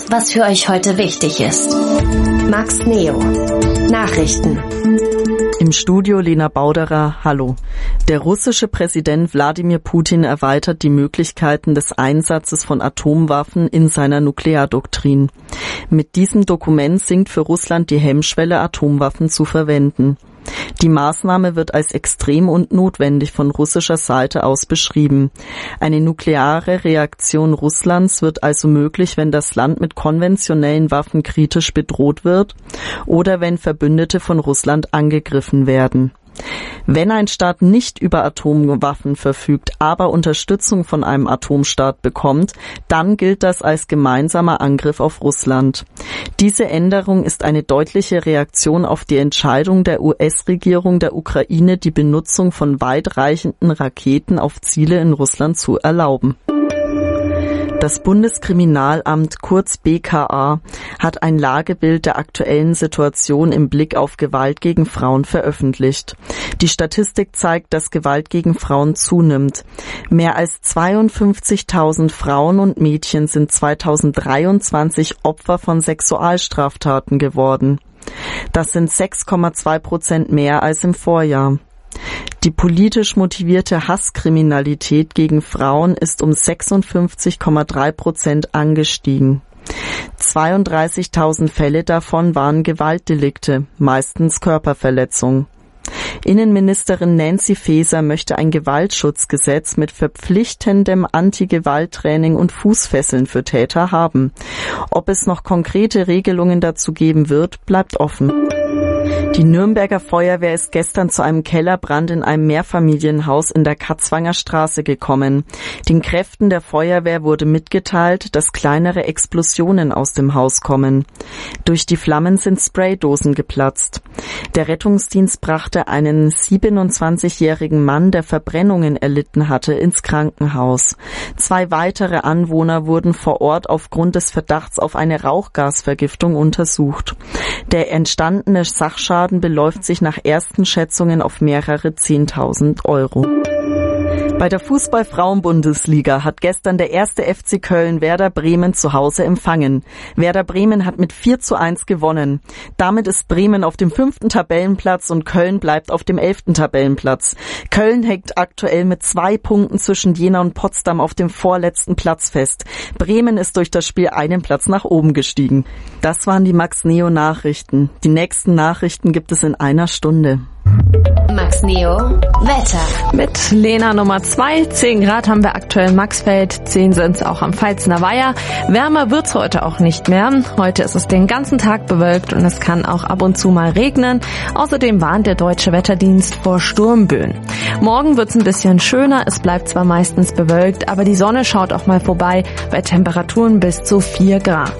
was für euch heute wichtig ist. Max Neo. Nachrichten. Im Studio Lena Bauderer, hallo. Der russische Präsident Wladimir Putin erweitert die Möglichkeiten des Einsatzes von Atomwaffen in seiner Nukleardoktrin. Mit diesem Dokument sinkt für Russland die Hemmschwelle, Atomwaffen zu verwenden. Die Maßnahme wird als extrem und notwendig von russischer Seite aus beschrieben. Eine nukleare Reaktion Russlands wird also möglich, wenn das Land mit konventionellen Waffen kritisch bedroht wird oder wenn Verbündete von Russland angegriffen werden. Wenn ein Staat nicht über Atomwaffen verfügt, aber Unterstützung von einem Atomstaat bekommt, dann gilt das als gemeinsamer Angriff auf Russland. Diese Änderung ist eine deutliche Reaktion auf die Entscheidung der US-Regierung der Ukraine, die Benutzung von weitreichenden Raketen auf Ziele in Russland zu erlauben. Das Bundeskriminalamt, kurz BKA, hat ein Lagebild der aktuellen Situation im Blick auf Gewalt gegen Frauen veröffentlicht. Die Statistik zeigt, dass Gewalt gegen Frauen zunimmt. Mehr als 52.000 Frauen und Mädchen sind 2023 Opfer von Sexualstraftaten geworden. Das sind 6,2% mehr als im Vorjahr. Die politisch motivierte Hasskriminalität gegen Frauen ist um 56,3% angestiegen. 32.000 Fälle davon waren Gewaltdelikte, meistens Körperverletzung. Innenministerin Nancy Faeser möchte ein Gewaltschutzgesetz mit verpflichtendem Anti-Gewalt-Training und Fußfesseln für Täter haben. Ob es noch konkrete Regelungen dazu geben wird, bleibt offen. Die Nürnberger Feuerwehr ist gestern zu einem Kellerbrand in einem Mehrfamilienhaus in der Katzwanger Straße gekommen. Den Kräften der Feuerwehr wurde mitgeteilt, dass kleinere Explosionen aus dem Haus kommen. Durch die Flammen sind Spraydosen geplatzt. Der Rettungsdienst brachte einen 27-jährigen Mann, der Verbrennungen erlitten hatte, ins Krankenhaus. 2 weitere Anwohner wurden vor Ort aufgrund des Verdachts auf eine Rauchgasvergiftung untersucht. Der entstandene Sachschaden beläuft sich nach ersten Schätzungen auf mehrere 10.000 Euro. Bei der Fußball-Frauen-Bundesliga hat gestern der 1. FC Köln Werder Bremen zu Hause empfangen. Werder Bremen hat mit 4:1 gewonnen. Damit ist Bremen auf dem 5. Tabellenplatz und Köln bleibt auf dem 11. Tabellenplatz. Köln hängt aktuell mit 2 Punkten zwischen Jena und Potsdam auf dem vorletzten Platz fest. Bremen ist durch das Spiel einen Platz nach oben gestiegen. Das waren die Max Neo Nachrichten. Die nächsten Nachrichten gibt es in einer Stunde. Max Neo Wetter. Mit Lena Nummer 2, 10 Grad haben wir aktuell in Maxfeld, 10 sind es auch am Pfalzner Weiher. Wärmer wird's heute auch nicht mehr. Heute ist es den ganzen Tag bewölkt und es kann auch ab und zu mal regnen. Außerdem warnt der Deutsche Wetterdienst vor Sturmböen. Morgen wird's ein bisschen schöner, es bleibt zwar meistens bewölkt, aber die Sonne schaut auch mal vorbei bei Temperaturen bis zu 4 Grad.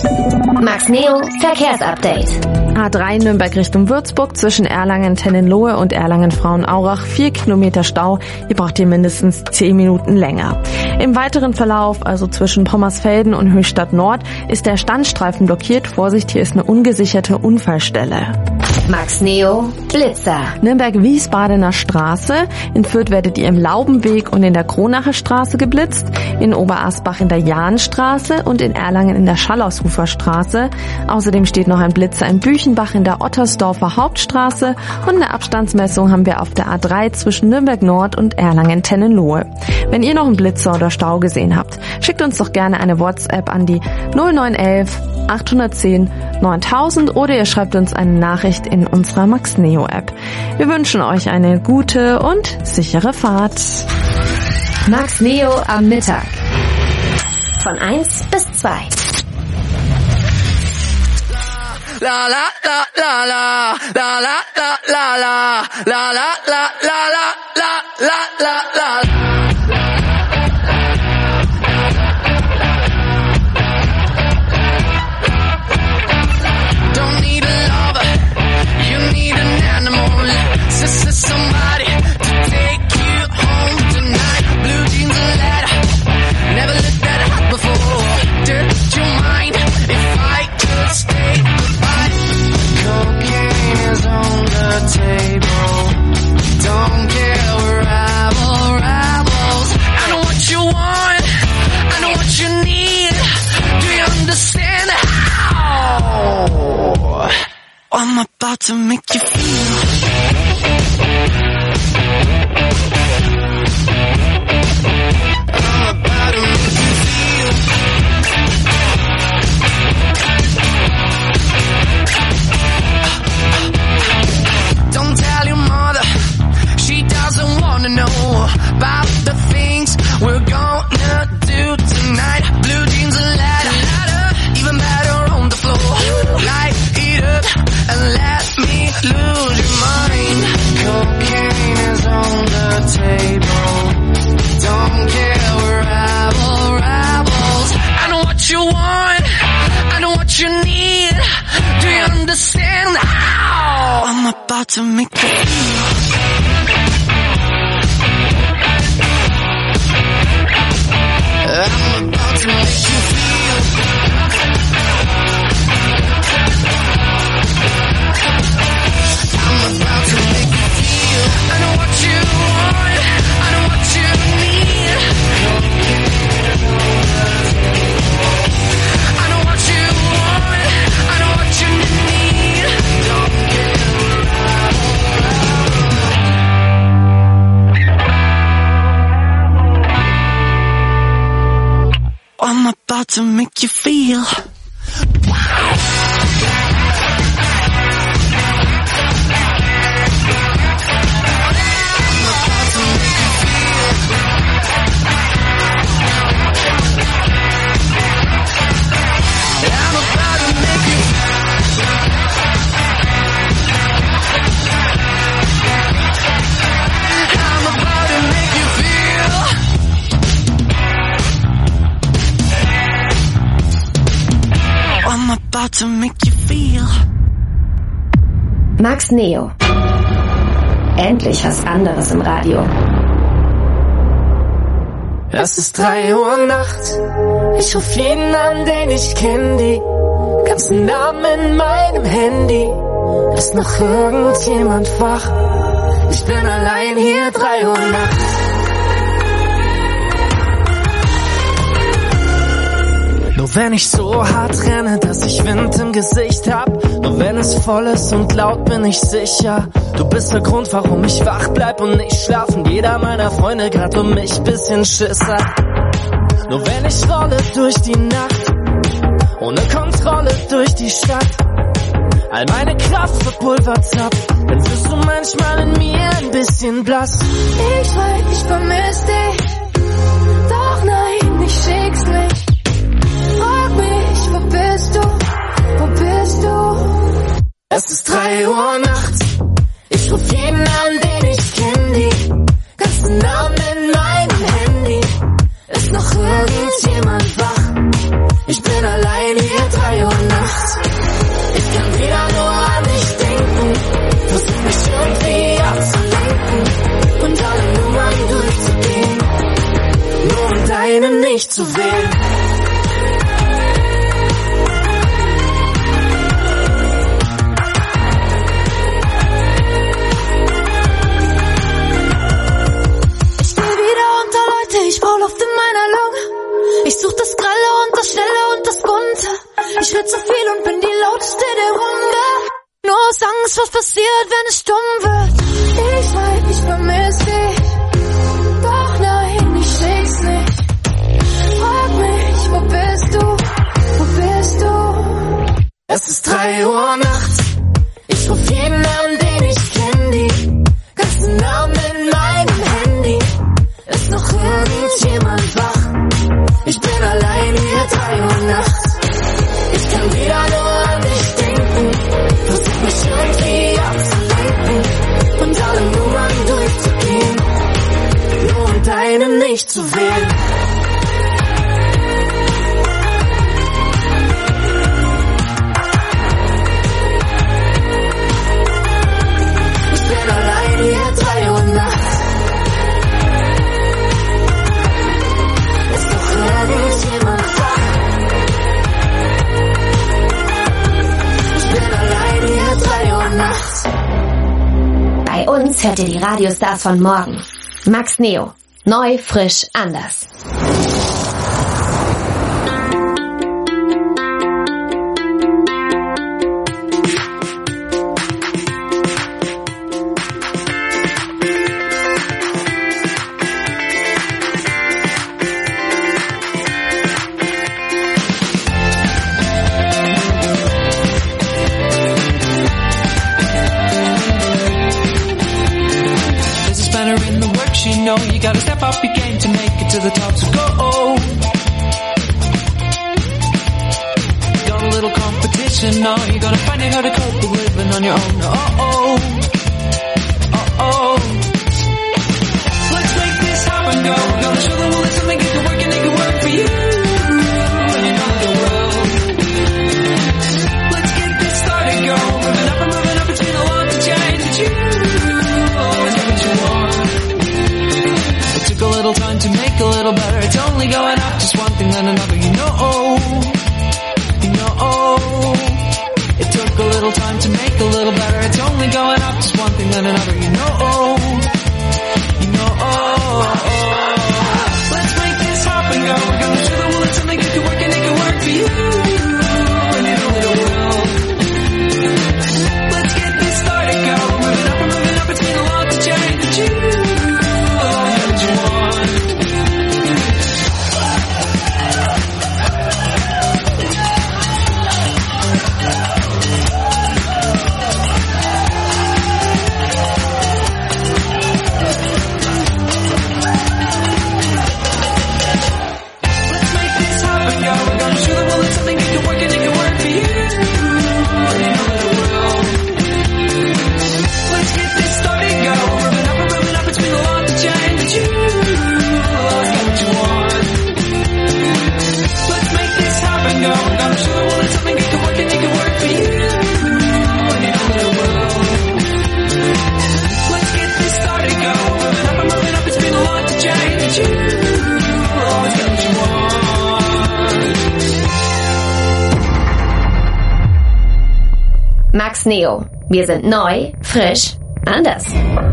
Max Neo Verkehrsupdate. A3 Nürnberg Richtung Würzburg zwischen Erlangen-Tennenlohe und Erlangen-Frauenaurach 4 Kilometer Stau. Ihr braucht hier mindestens 10 Minuten länger. Im weiteren Verlauf, also zwischen Pommersfelden und Höchstadt Nord, ist der Standstreifen blockiert. Vorsicht, hier ist eine ungesicherte Unfallstelle. Max Neo Blitzer. Nürnberg-Wiesbadener Straße. In Fürth werdet ihr im Laubenweg und in der Kronacher Straße geblitzt. In Oberasbach in der Jahnstraße und in Erlangen in der Schallausufer Straße. Außerdem steht noch ein Blitzer in Büchenbach in der Ottersdorfer Hauptstraße. Und eine Abstandsmessung haben wir auf der A3 zwischen Nürnberg Nord und Erlangen-Tennenlohe. Wenn ihr noch einen Blitzer oder Stau gesehen habt, schickt uns doch gerne eine WhatsApp an die 0911 810 9000 oder ihr schreibt uns eine Nachricht in unserer Max Neo App. Wir wünschen euch eine gute und sichere Fahrt. Max Neo am Mittag. Von 1 bis 2. La la la la la la la la la la la la la la la la la. Don't need a lover, you need an animal. Somebody to take you home tonight. Blue jeans and leather, never looked that hot before. Dirt your mind if I could stay goodbye. Cocaine is on the table. Don't care where I will ride. to make you feel. I'm about to make you feel. Don't tell your mother, she doesn't wanna know about the things we're gonna do tonight. Blue jeans and ladder, even better on the floor. Light it up and let me lose your mind. Cocaine is on the table. Don't care, we're rebels. I know what you want, I know what you need. Do you understand how I'm about to make you feel? I'm about to make you feel. I'm about to make you feel. I know what you want, I know what you need. I know what you want, I know what you need. Don't get I'm about to make you feel. About to make you feel. Max Neo. Endlich was anderes im Radio. Es ist 3 Uhr Nacht. Ich ruf jeden an, den ich kenn, die ganzen Namen in meinem Handy. Ist noch irgendjemand wach? Ich bin allein hier, 3 Uhr nachts. Nur wenn ich so hart renne, dass ich Wind im Gesicht hab. Nur wenn es voll ist und laut, bin ich sicher. Du bist der Grund, warum ich wach bleib und nicht schlafen. Jeder meiner Freunde grad um mich bisschen Schiss hat. Nur wenn ich rolle durch die Nacht, ohne Kontrolle durch die Stadt, all meine Kraft verpulvert hab, dann wirst du manchmal in mir ein bisschen blass. Ich weiß, ich vermiss dich, doch nein, ich schick's nicht. Frag mich, wo bist du, wo bist du? Es ist 3 Uhr nachts, ich ruf jeden an, den ich kenn, die ganzen Namen in meinem Handy. Ist noch irgendjemand wach? Ich bin allein hier, 3 Uhr nachts. Ich kann wieder nur an dich denken, versuch mich irgendwie abzulenken und alle Nummern durchzugehen, nur um deine nicht zu wählen. Ich brauch Luft in meiner Lunge. Ich such das Grelle und das Schnelle und das Bunte. Ich will zu viel und bin die lauteste der Runde. Nur aus Angst, was passiert, wenn es stumm wird. Ich weiß, ich vermiss dich, doch nein, ich schick's nicht. Frag mich, wo bist du, wo bist du? Es ist 3 Uhr nachts, ich ruf jeden an, den ich kenn, die ganzen Namen in meinem Handy. Ist noch irgendjemand wach? Ich bin allein hier, 3 Uhr nachts. Ich kann wieder nur an dich denken, versuch mich irgendwie abzulenken und alle Nummern durchzugehen, nur um deine nicht zu wählen. Ich bin allein hier, 3 Uhr nachts. Bei uns hört ihr die Radiostars von morgen. Max Neo. Neu, frisch, anders. gotta step up your game to make it to the top, so go. Got a little competition now, you gotta find out how to cope with living on your own. Let's make this happen, go. Gonna show the world something that can work and it can work for you. And you know that it will. Let's get this started, go. Moving up, it's been a lot to change, but you always get what you want. It took a little time to make a little better. It's only going up, just one thing then another, you know. It took a little time to make a little better. It's only going up, just one thing then another, you know. Let's make this happen, go. We're gonna show the world something that can work and it can work for you. And you know that it will. Let's get this started, go. Moving up, it's been a lot to change, but you always get what you want. Max Neo. Wir sind neu, frisch, anders.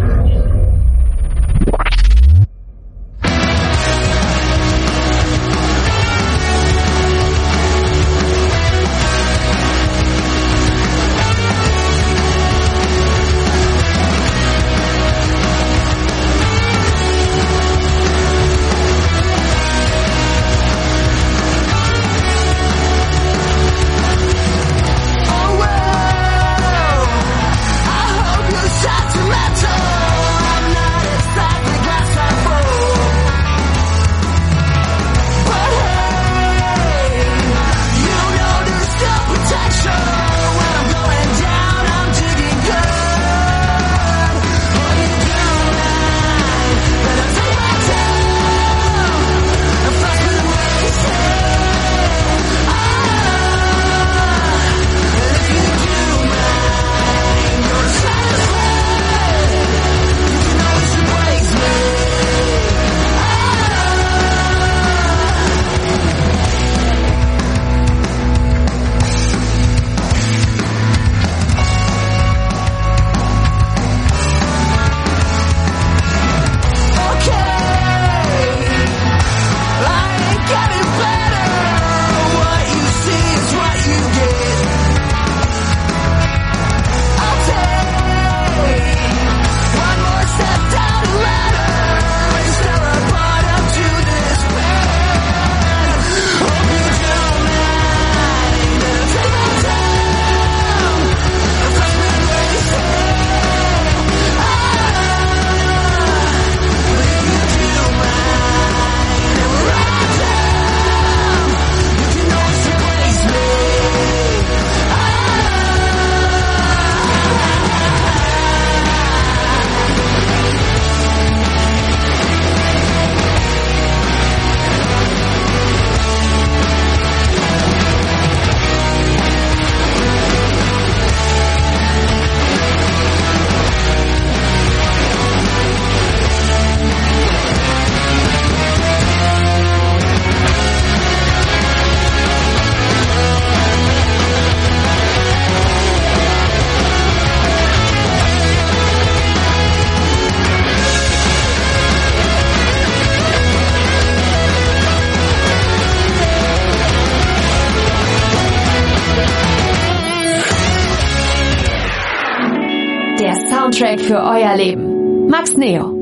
Soundtrack für euer Leben. Max Neo.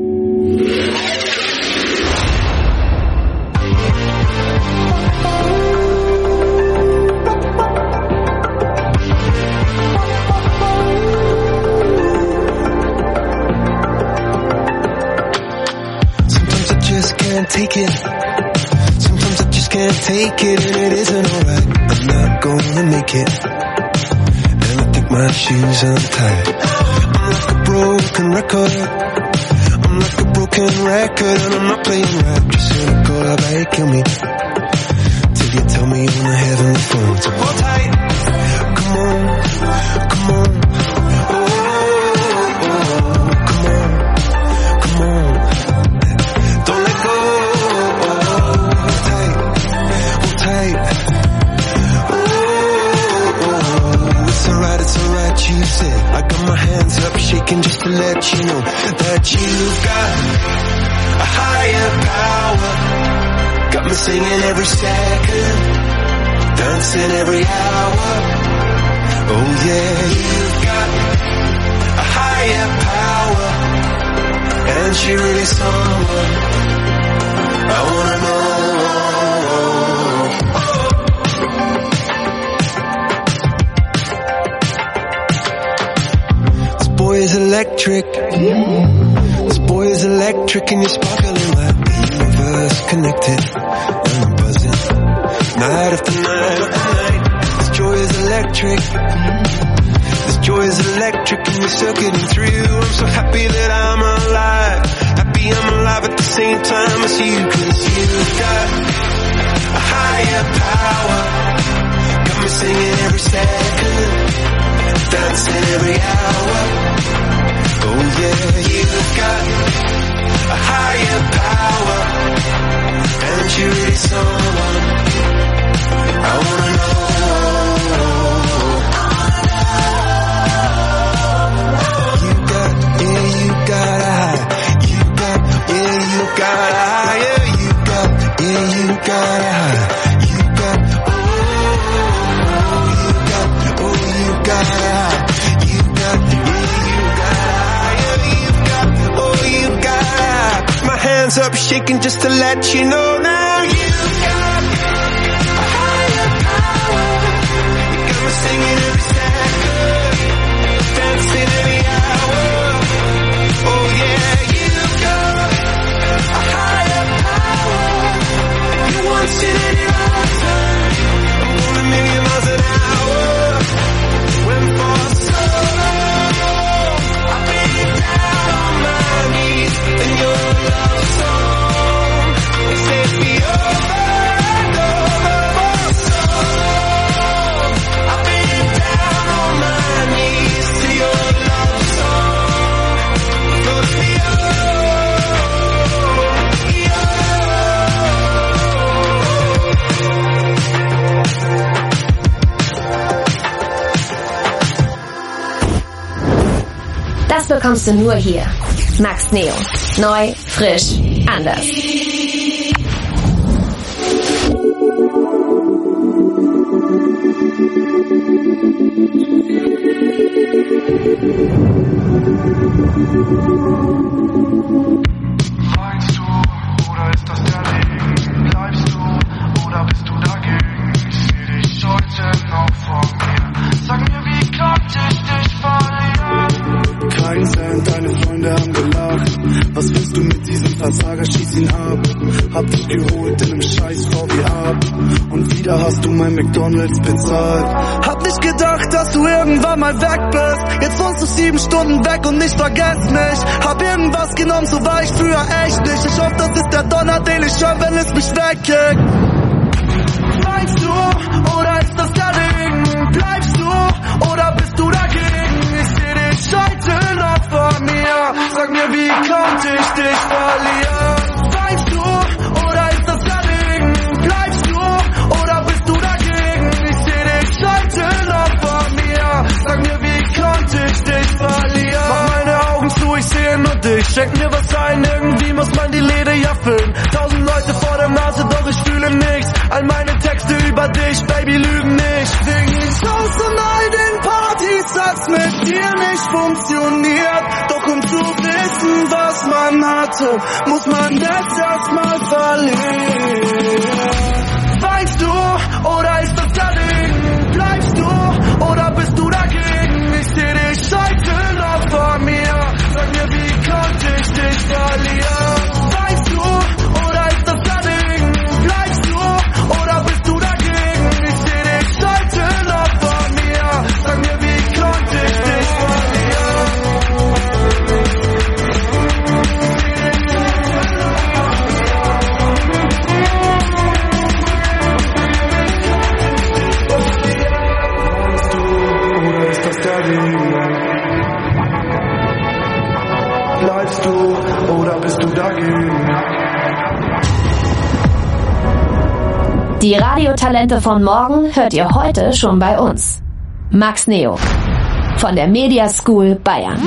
Sometimes just can't take it. Sometimes I just can't take it, and it isn't alright. I'm not gonna make it, and I think my shoes untied. I'm like a broken record. I'm like a broken record, and I'm not playing right. Just cynical, how about you kill me till you tell me on the heavenly phone. So hold tight, come on, come on. You said I got my hands up shaking just to let you know that you've got a higher power. Got me singing every second, dancing every hour. Oh yeah, you've got a higher power, and she really someone I wanna know. This boy is electric. This boy is electric, and you're sparkling like the universe connected. And I'm buzzing night after night after night. This joy is electric. This joy is electric, and you're circuiting through. I'm so happy that I'm alive. Happy I'm alive at the same time as you, 'cause you've got a higher power. Got me singing every second, dancing every hour. Oh yeah, you've got a higher power, and you're really someone I wanna know. You got a high. You got a higher. You got a high. You got a high. You got my hands up shaking just to let you know now. You've got a higher power. You got me singing every second, dancing every hour. Oh yeah, you've got a higher power. You want it in your eyes. I'm going a million miles an hour. When for so long I've been down on my knees in your love song. It set me over and over for so long. I've been down on my knees to your love song. Goes me Das bekommst du nur hier. Max Neo. Neu, frisch, anders. Weinst du, oder ist das der Regen? Bleibst du, oder bist du dagegen? Ich seh dich heute noch vor mir. Sag mir, wie konnte ich dich verlieren? Kein Cent, deine Freunde haben gelacht. Was willst du mit diesem Versager, schieß ihn ab. Hab dich geholt in nem scheiß VW ab. Und wieder hast du mein McDonalds bezahlt. Hab nicht gedacht, dass du irgendwann mal weg bist. Jetzt wohnst du 7 Stunden weg und nicht vergess mich. Hab irgendwas genommen, so war ich früher echt nicht. Ich hoffe, das ist der Donner, den ich höre, wenn es mich wegkickt. Weinst du, oder ist das der Regen? Bleibst du, oder bist du dagegen? Ich seh dich heute noch vor mir. Sag mir, wie konnte ich dich verlieren? Weinst du, oder ist das der Regen? Bleibst du, oder bist du dagegen? Ich seh dich heute noch vor mir. Sag mir, wie konnte ich dich verlieren? Mach meine Augen zu, ich sehe nur dich. Schenk mir was ein, irgendwie muss man die Läde ja füllen. 1000 Leute vor der Nase, doch ich fühle nichts. All meine Texte über dich, Baby, lügen nicht. Wegen Shows und all den Partys hat's mit dir nicht funktioniert. Doch um zu wissen, was man hatte, muss man das erstmal verlieren. Weinst du, oder ist das der Regen? Bleibst du, oder bist du dagegen? Ich seh dich heute noch vor mir. Sag mir, wie konnte ich dich verlieren? Weißt du, Die Radiotalente von morgen hört ihr heute schon bei uns. Max Neo von der Media School Bayern.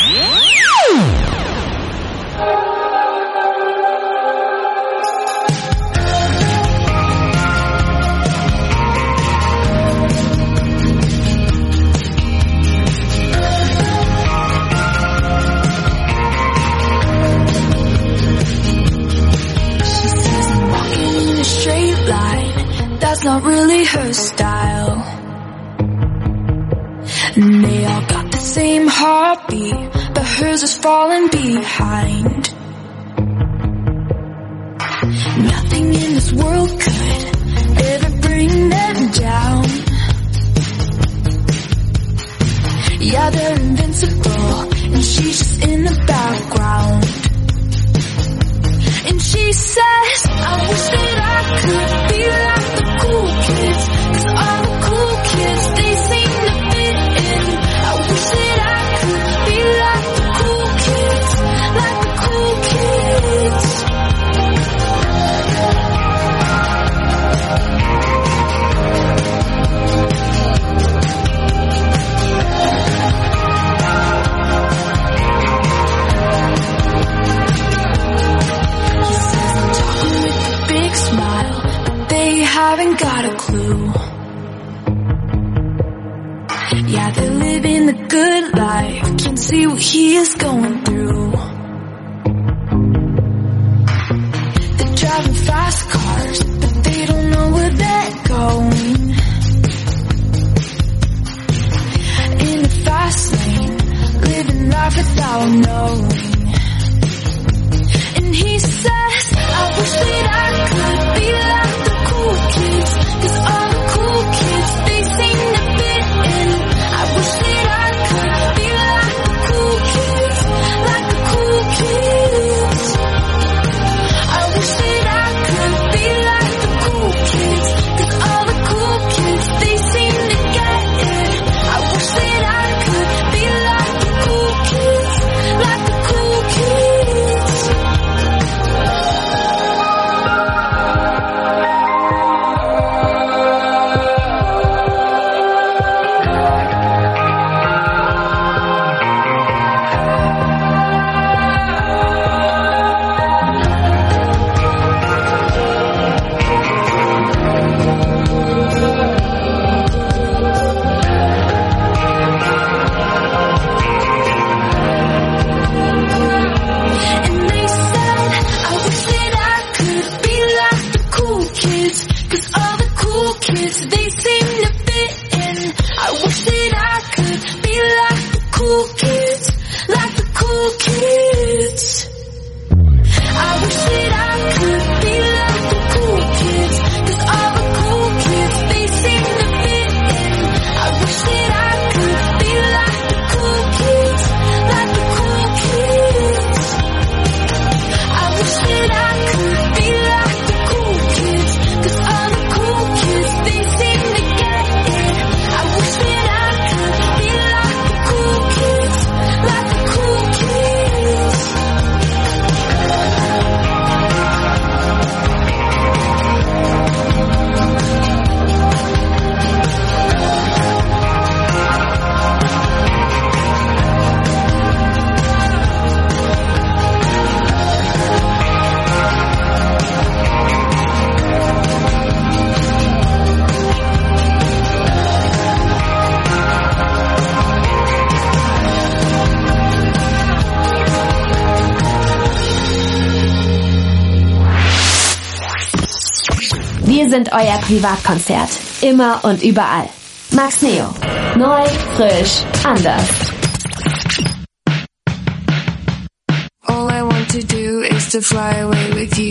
That's not really her style. And they all got the same heartbeat, but hers is falling behind. Nothing in this world could ever bring them down. Yeah, they're invincible, and she's just in the background. And she says, I wish that I could be like the cool kids, 'cause all the cool kids, they seem to fit in. I wish that I could be like the cool kids, like the cool kids. Smile, but they haven't got a clue. Yeah, they're living the good life, can't see what he is going through. They're driving fast cars, but they don't know where they're going. In the fast lane, living life without knowing. And he says, I wish that I could be like the cool kids, 'cause all the cool kids, they seem to fit in. I wish that I could be like the cool kids, like the cool kids. I wish that I could be like the cool kids, 'cause all the cool kids, they seem to get it. I wish that I could be like the cool kids, like the cool kids. Wir sind euer Privatkonzert. Immer und überall. Max Neo. Neu, frisch, anders. All I want to do is to fly away with you.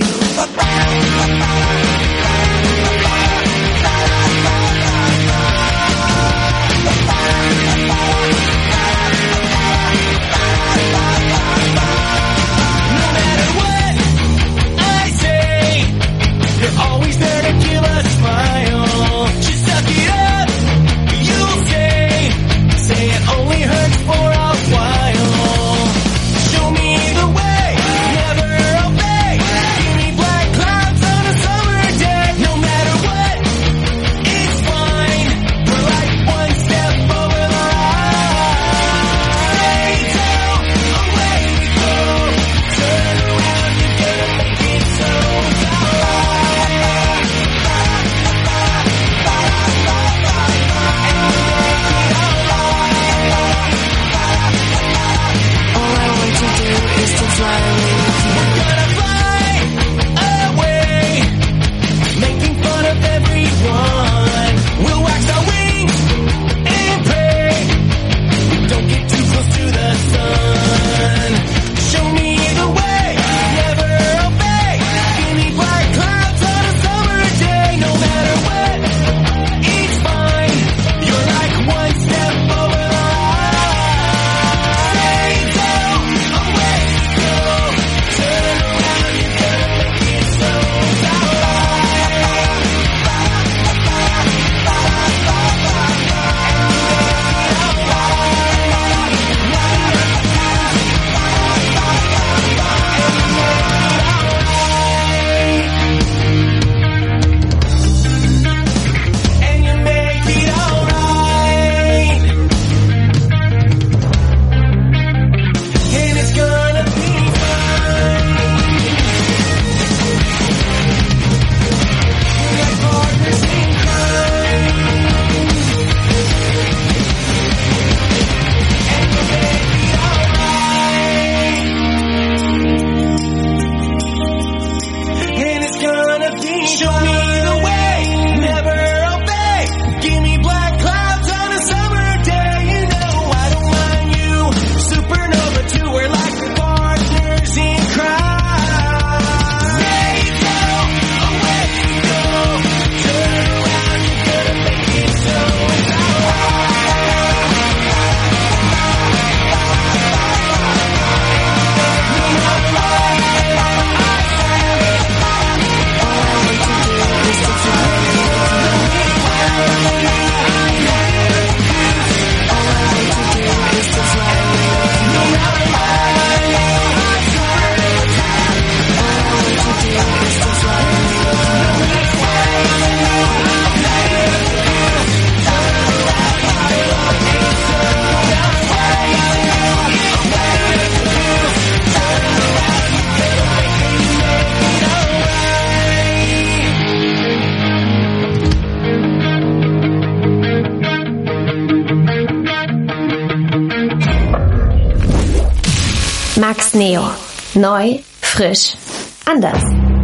Show me the way, never obey. Give me Neu, frisch, anders.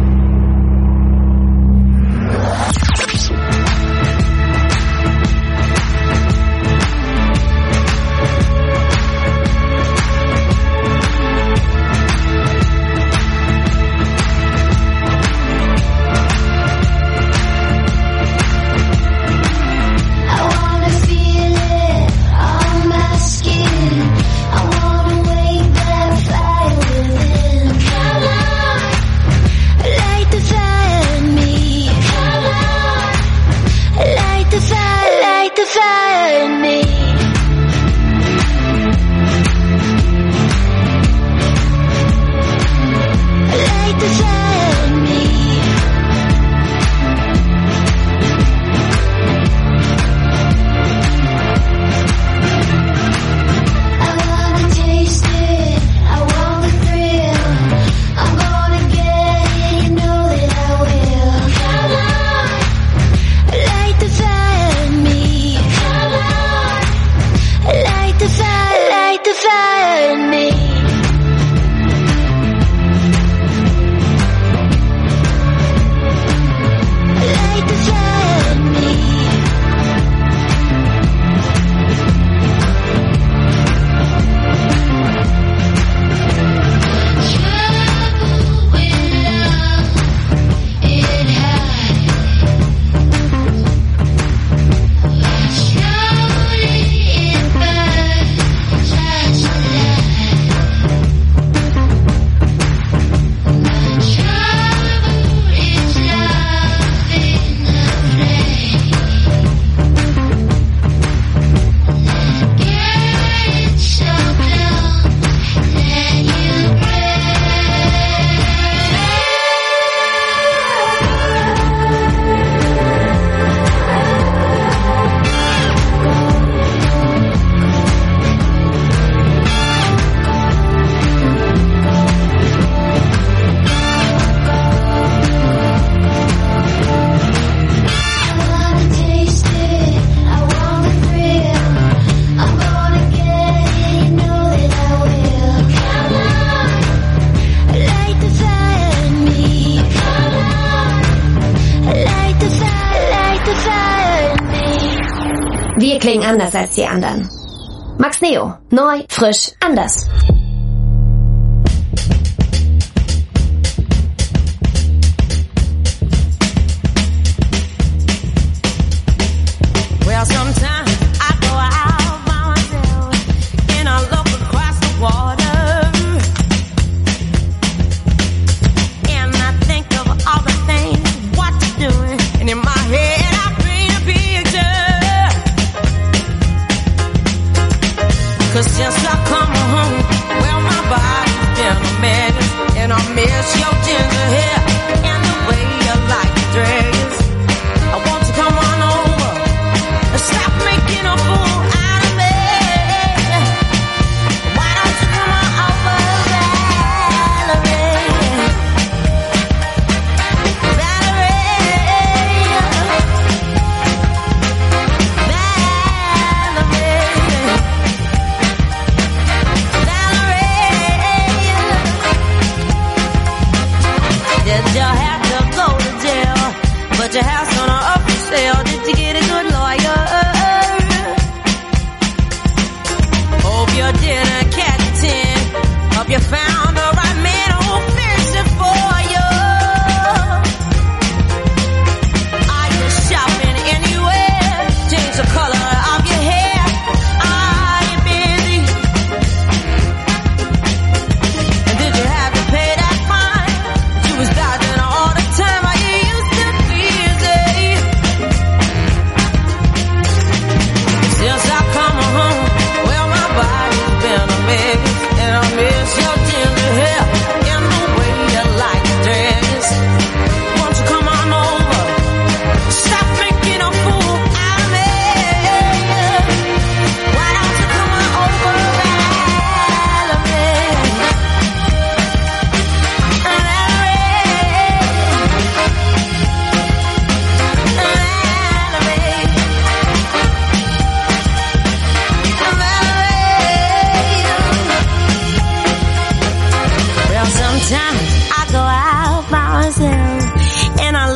Wir klingen anders als die anderen. Max Neo. Neu, frisch, anders. Well, sometimes I go out by myself and I look across the water and I think of all the things what you're doing, and in my head I paint a picture. 'Cause since I come home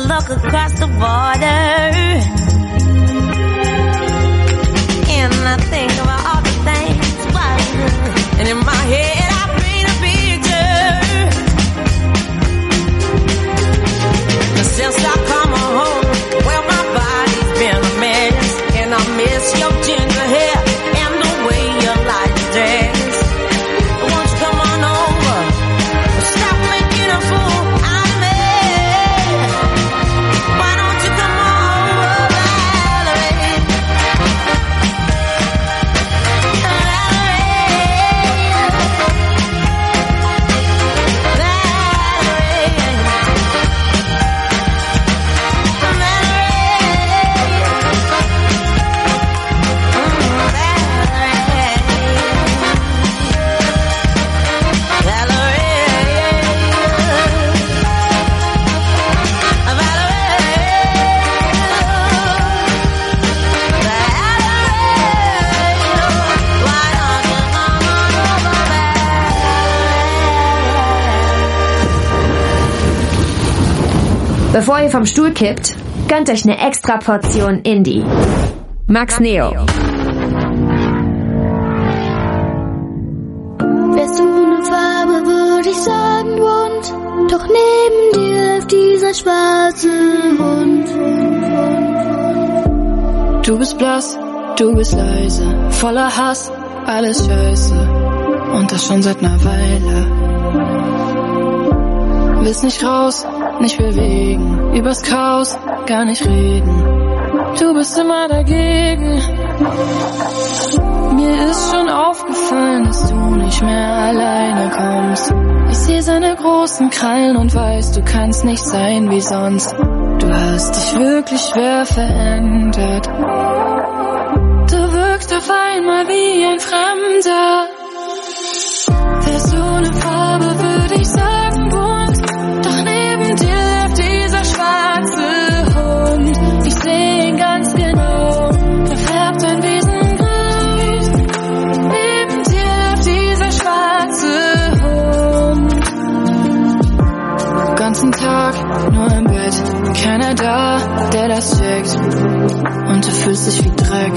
look across the border, and I think about all the things was good. And in my head I paint a picture. But since I come home, well, my body's been a mess, and I miss your ginger hair and the way you like to dress. Won't you come on over? Stop making a fool out of me. Why don't you come over, Valerie? Bevor ihr vom Stuhl kippt, gönnt euch eine extra Portion Indie. Max Neo. Wärst du eine Farbe, würde ich sagen bunt, doch neben dir läuft dieser schwarze Hund. Du bist blass, du bist leise, voller Hass, alles scheiße, und das schon seit ner Weile. Willst nicht raus, nicht bewegen, übers Chaos gar nicht reden. Du bist immer dagegen. Mir ist schon aufgefallen, dass du nicht mehr alleine kommst. Ich seh seine großen Krallen und weiß, du kannst nicht sein wie sonst. Du hast dich wirklich schwer verändert. Du wirkst auf einmal wie ein Fremder. Wärst du eine Farbe, würde ich sagen bunt, doch neben dir läuft dieser schwarze Hund. Ich seh ihn ganz genau, er färbt ein Wesen grün. Neben dir läuft dieser schwarze Hund. Ganzen Tag nur im Bett, keiner da, der das checkt, und du fühlst dich wie Dreck.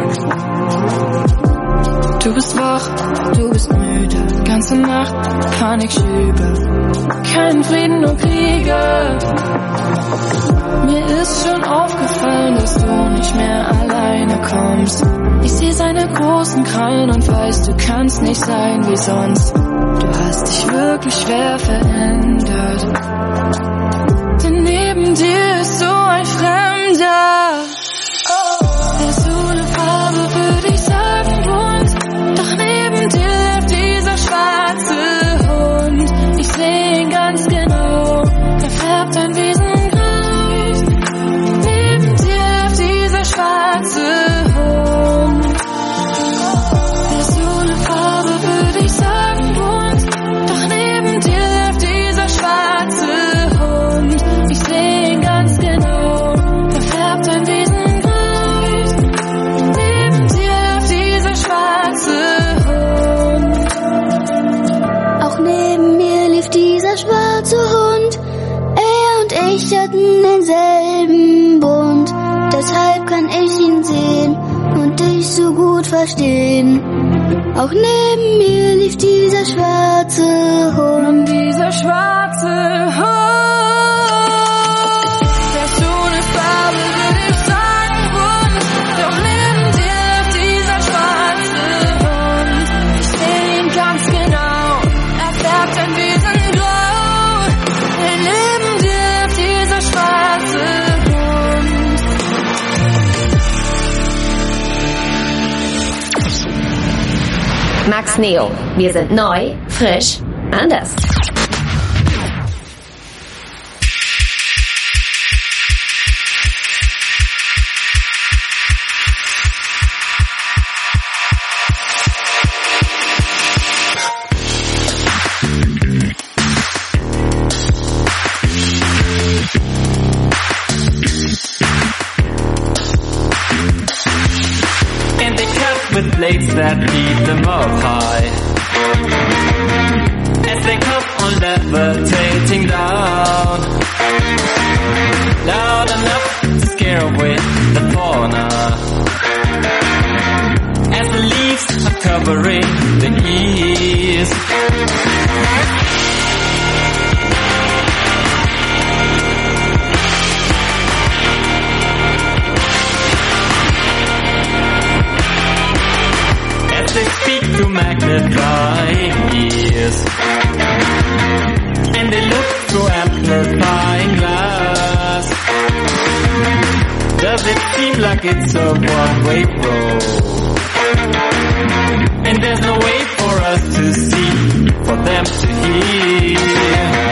Du bist wach, du bist müde, ganze Nacht Panik schübe, kein Frieden, nur Kriege. Mir ist schon aufgefallen, dass du nicht mehr alleine kommst. Ich seh seine großen Krallen und weiß, du kannst nicht sein wie sonst. Du hast dich wirklich schwer verändert, denn neben dir ist so ein Fremder. Wärst du eine Farbe, würde ich sagen bunt, doch neben dir läuft dieser schwarze Hund. Ich seh ihn ganz genau, er färbt ein Wesen grün. Neben dir läuft dieser schwarze Hund. Wärst du eine Farbe, würde ich sagen bunt, doch neben dir läuft dieser schwarze Hund. Ich seh ihn ganz genau, er färbt ein Wesen grün. Neben dir läuft dieser schwarze Hund. Auch neben mir lief dieser schwarze Hund. Er und ich hatten denselben Bund. Deshalb kann ich ihn sehen und dich so gut verstehen. Auch neben mir lief dieser schwarze Hund. Und dieser schwarze Hund. Wärst du eine Farbe, würde ich sagen bunt, doch neben dir läuft dieser schwarze Hund. Ich seh ihn ganz genau, er färbt ein Wesen grau. Neben dir läuft dieser schwarze Hund. Max Neo. Wir sind neu, frisch, anders. And they cut with blades that beat them up high, as they come on levitating down. seem like it's a one-way road. And there's no way for us to see, for them to hear.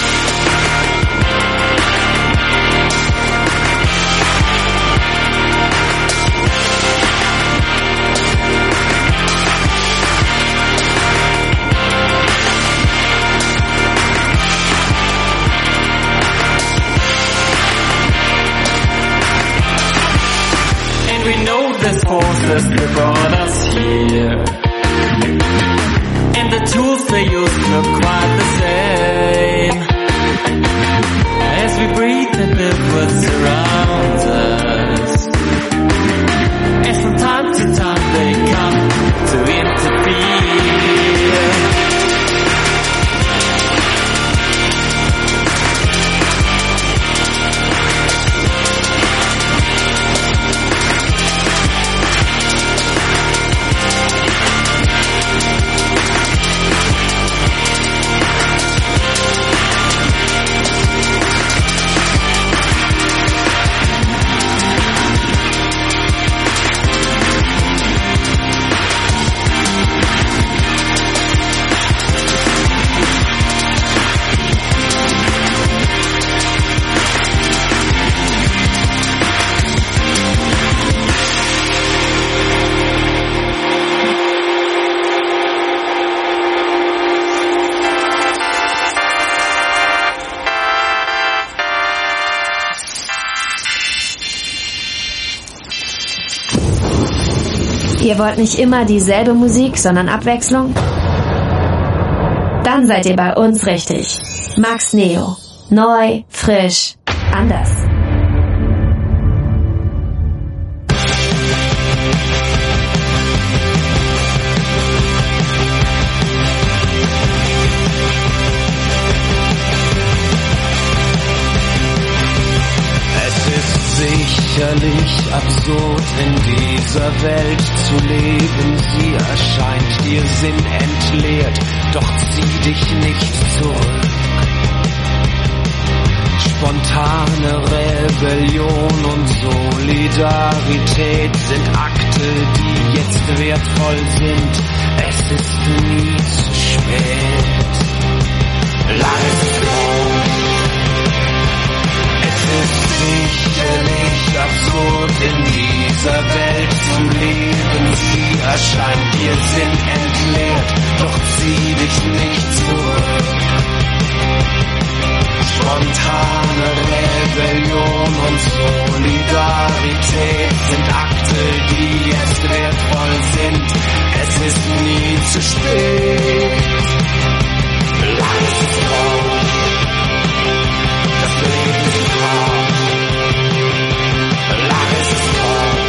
We know there's forces that brought us here, and the tools they use look quite the same. As we breathe and live what surrounds us, and from time to time they come to interfere. Ihr wollt nicht immer dieselbe Musik, sondern Abwechslung? Dann seid ihr bei uns richtig. Max Neo. Neu, frisch, anders. Sicherlich absurd in dieser Welt zu leben, sie erscheint dir sinnentleert, doch zieh dich nicht zurück. Spontane Rebellion und Solidarität sind Akte, die jetzt wertvoll sind, es ist nie zu spät. Life goes. Es ist sicherlich absurd in dieser Welt zu leben, sie erscheint dir sinnentleert, doch zieh dich nicht zurück. Spontane Rebellion und Solidarität sind Akte, die jetzt wertvoll sind, es ist nie zu spät. Life is long. Das Leben ist hart. Life is long.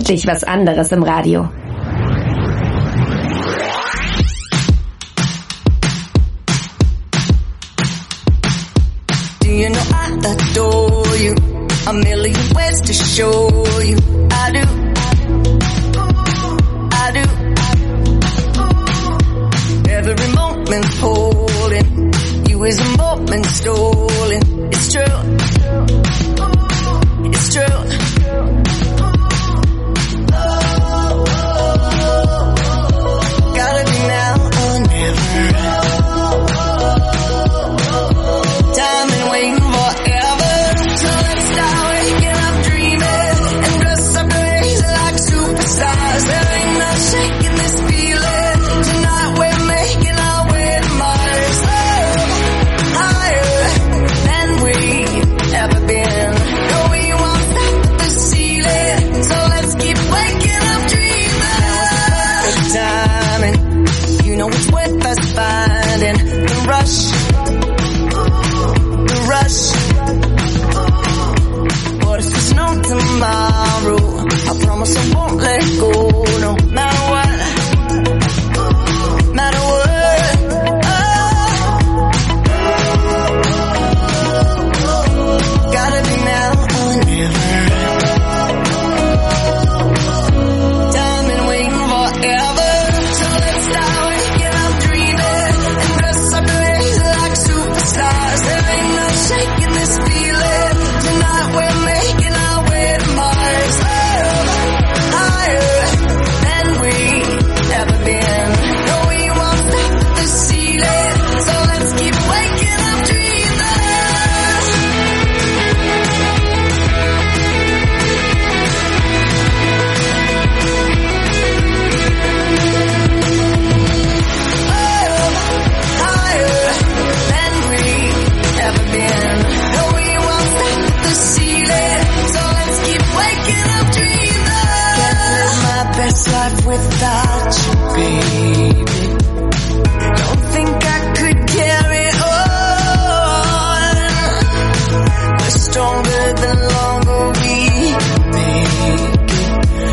Endlich was anderes im Radio. Do you know I adore you? A million ways to show you. I do. I do. Every moment holding you is a moment stolen. It's true. It's true. Gotta be now or never. Time and waiting forever. So let's start waking up dreaming and dress up crazy like superstars. There ain't no shaking this feeling. Tonight we're making our way to Mars. Oh, higher than we've ever been. No, we won't stop at the ceiling. So let's keep waking up dreaming. Good timing. You know it's worth us finding the rush. The rush. What if there's no tomorrow? I promise I won't let go, no matter what. Matter what. Oh. Gotta be now or never. Time and waiting forever. So let's start waking up dreaming and dress up crazy like superstars. There ain't no shaking this feeling. Tonight we're making our way to Mars. Oh, higher than we've ever been. No, we won't stop at the ceiling. So let's keep waking up dreaming. Higher than we've ever been. No, we won't stop at the ceiling. So let's keep waking up dreaming. Can't live my best life without you, baby. Don't think I could carry on. We're stronger the longer we make it.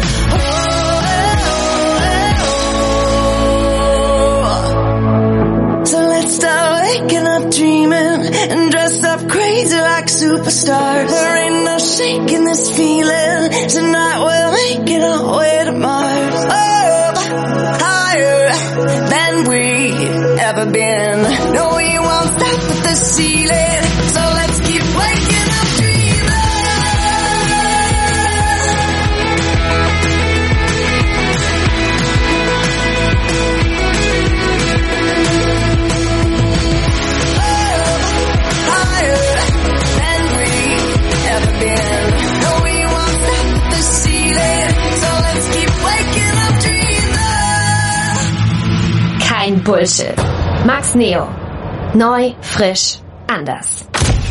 So let's start waking up dreaming and dress up crazy like superstars. There ain't no shaking this feeling. Tonight we're making our way to Mars. Oh, higher than we've ever been. No, we won't stop at the ceiling. So let's keep waking up dreaming. Higher than we've ever been. No, we won't stop at the ceiling. So let's keep waking up dreaming. Kein Bullshit. Max Neo. Neu, frisch, anders.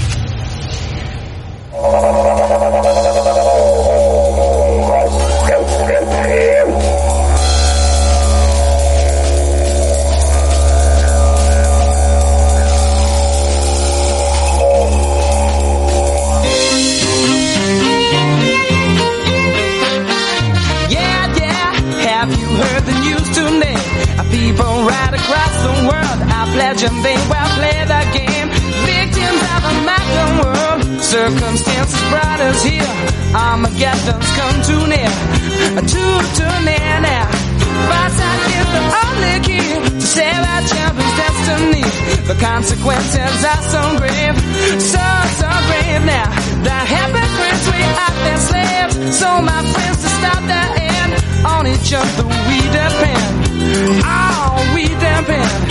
Have you heard the news today? People right across the world are pledging they will play the game. Victims of a modern world. Circumstances brought us here. Armageddon's come too near. Too near now. Foresight is the only key to save our children's destiny. The consequences are so grave. So grave now. The hypocrites, we are their slaves. So my friends, to stop the end, on each other we depend. Oh, we depend.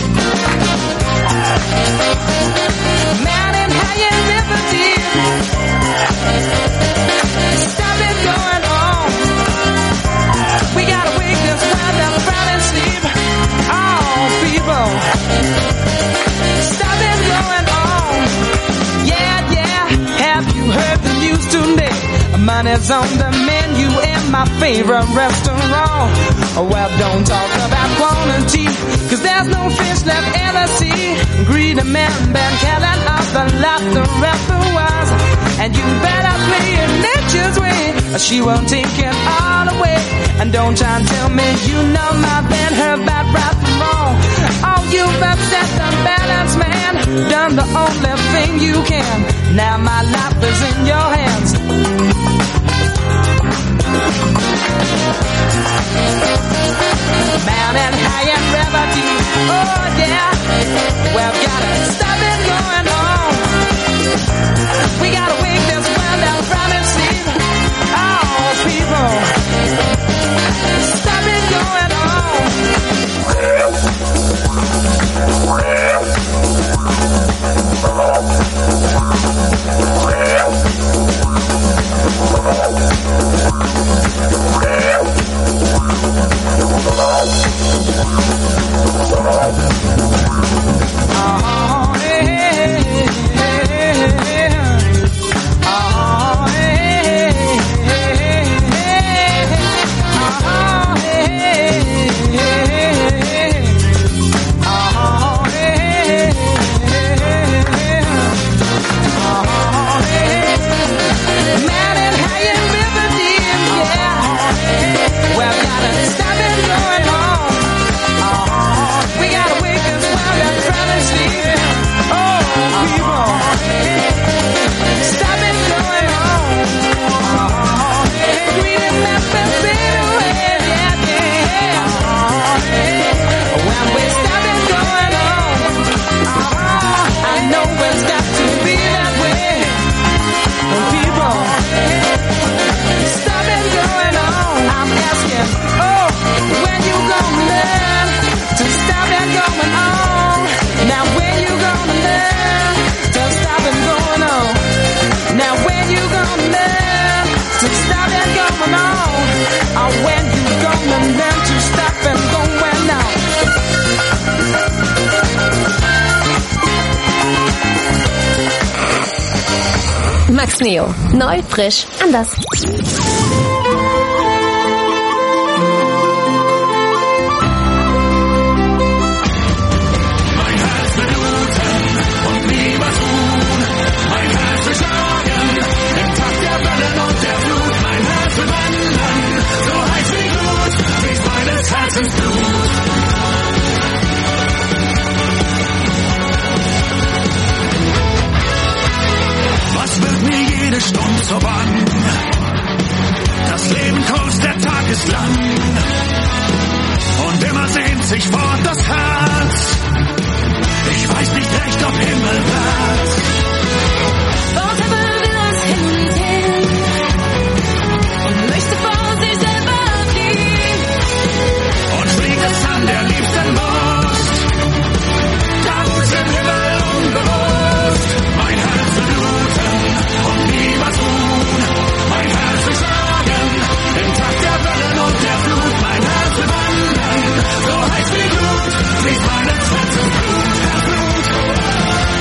Man in higher liberty. Stop it going on. We gotta wake this weather proud and sleep. Oh, people. Stop it going on. Yeah. Have you heard the news today? Money's on the menu in my favorite restaurant. Well, don't talk about quantity, cause there's no fish left in the sea. Greedy men been killing off the lot the rest of us. And you better play it nature's way, She won't take it all away. And don't try and tell me you know my band, her bad right from wrong. Oh, you've upset the balance, man. Done the only thing you can. Now my life is in your hands. Mountain high and river deep. Oh yeah, we've gotta stop it going on. We gotta wake this world out from its sleep. Oh people, stop it going on. Max Neo. Neu, frisch, anders. Stunde zur Bahn. Das Leben kurz, der Tag ist lang. Und immer sehnt sich fort das Herz. Ich weiß nicht recht, ob Himmelwärts. Dort will es hin und her und möchte vor sich selber fliehen. Und fliegt es an der liebsten Brust. Da wo's im Himmel unbewusst. Mein Herz will bluten und nie was tun. Mein Herz will schlagen, im Takt der Wellen und der Flut. Mein Herz will wandern, so heiß wie Glut. Fließt meines Herzens Blut, Blut.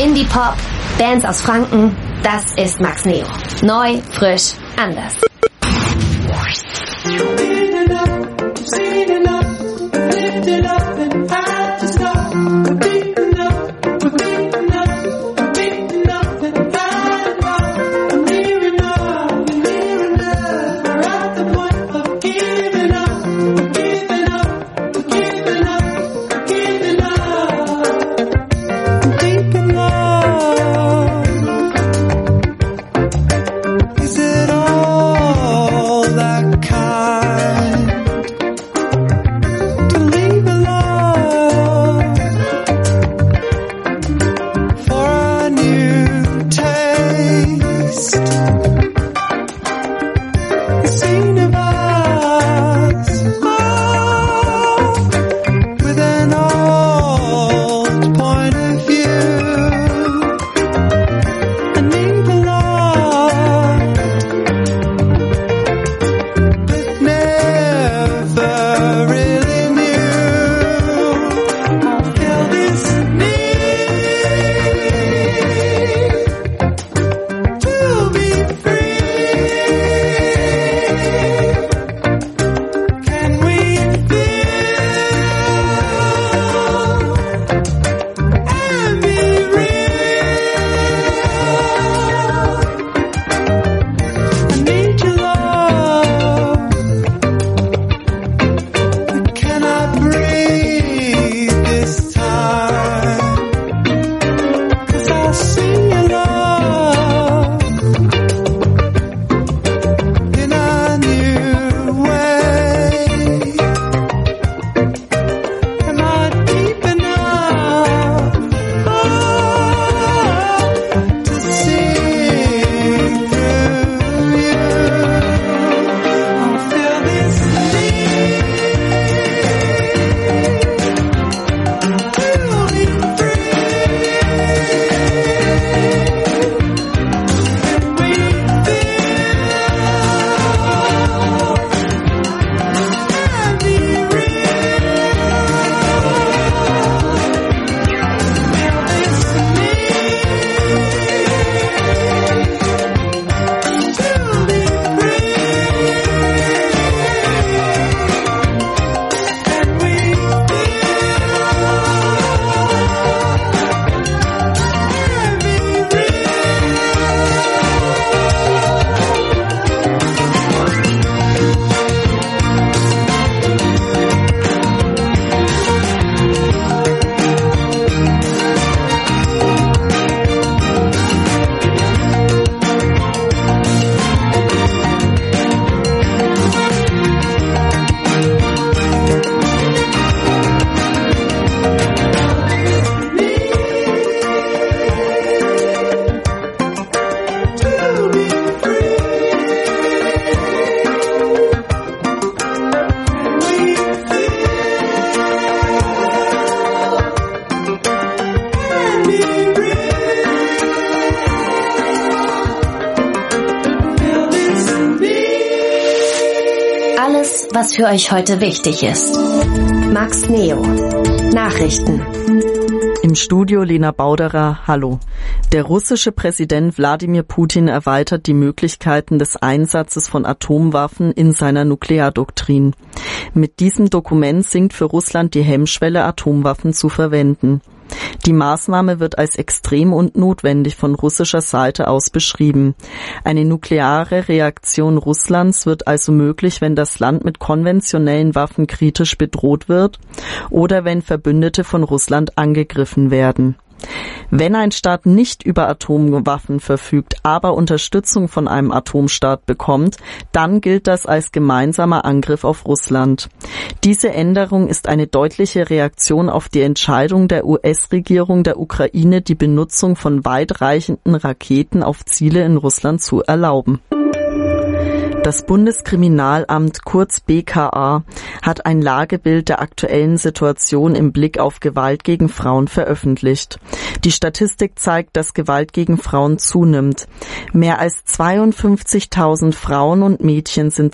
Indie-Pop, Bands aus Franken, das ist Max Neo. Neu, frisch, anders. Was für euch heute wichtig ist. Max Neo. Nachrichten. Im Studio Lena Bauderer, hallo. Der russische Präsident Wladimir Putin erweitert die Möglichkeiten des Einsatzes von Atomwaffen in seiner Nukleardoktrin. Mit diesem Dokument sinkt für Russland die Hemmschwelle, Atomwaffen zu verwenden. Die Maßnahme wird als extrem und notwendig von russischer Seite aus beschrieben. Eine nukleare Reaktion Russlands wird also möglich, wenn das Land mit konventionellen Waffen kritisch bedroht wird oder wenn Verbündete von Russland angegriffen werden. Wenn ein Staat nicht über Atomwaffen verfügt, aber Unterstützung von einem Atomstaat bekommt, dann gilt das als gemeinsamer Angriff auf Russland. Diese Änderung ist eine deutliche Reaktion auf die Entscheidung der US-Regierung der Ukraine, die Benutzung von weitreichenden Raketen auf Ziele in Russland zu erlauben. Das Bundeskriminalamt, kurz BKA, hat ein Lagebild der aktuellen Situation im Blick auf Gewalt gegen Frauen veröffentlicht. Die Statistik zeigt, dass Gewalt gegen Frauen zunimmt. Mehr als 52.000 Frauen und Mädchen sind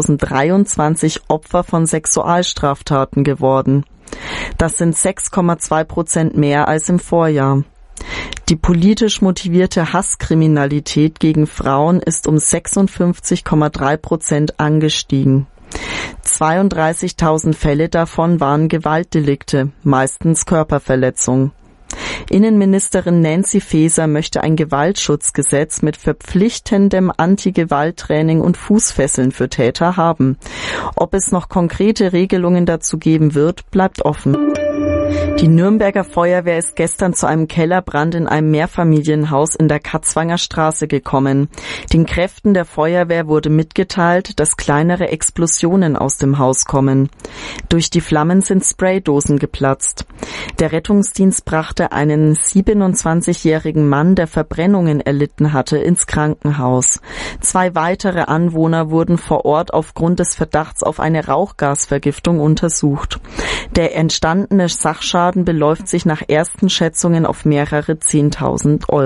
2023 Opfer von Sexualstraftaten geworden. Das sind 6,2% mehr als im Vorjahr. Die politisch motivierte Hasskriminalität gegen Frauen ist um 56,3% angestiegen. 32.000 Fälle davon waren Gewaltdelikte, meistens Körperverletzung. Innenministerin Nancy Faeser möchte ein Gewaltschutzgesetz mit verpflichtendem Anti-Gewalt-Training und Fußfesseln für Täter haben. Ob es noch konkrete Regelungen dazu geben wird, bleibt offen. Die Nürnberger Feuerwehr ist gestern zu einem Kellerbrand in einem Mehrfamilienhaus in der Katzwanger Straße gekommen. Den Kräften der Feuerwehr wurde mitgeteilt, dass kleinere Explosionen aus dem Haus kommen. Durch die Flammen sind Spraydosen geplatzt. Der Rettungsdienst brachte einen 27-jährigen Mann, der Verbrennungen erlitten hatte, ins Krankenhaus. 2 weitere Anwohner wurden vor Ort aufgrund des Verdachts auf eine Rauchgasvergiftung untersucht. Der entstandene Sachschaden beläuft sich nach ersten Schätzungen auf mehrere 10.000 €.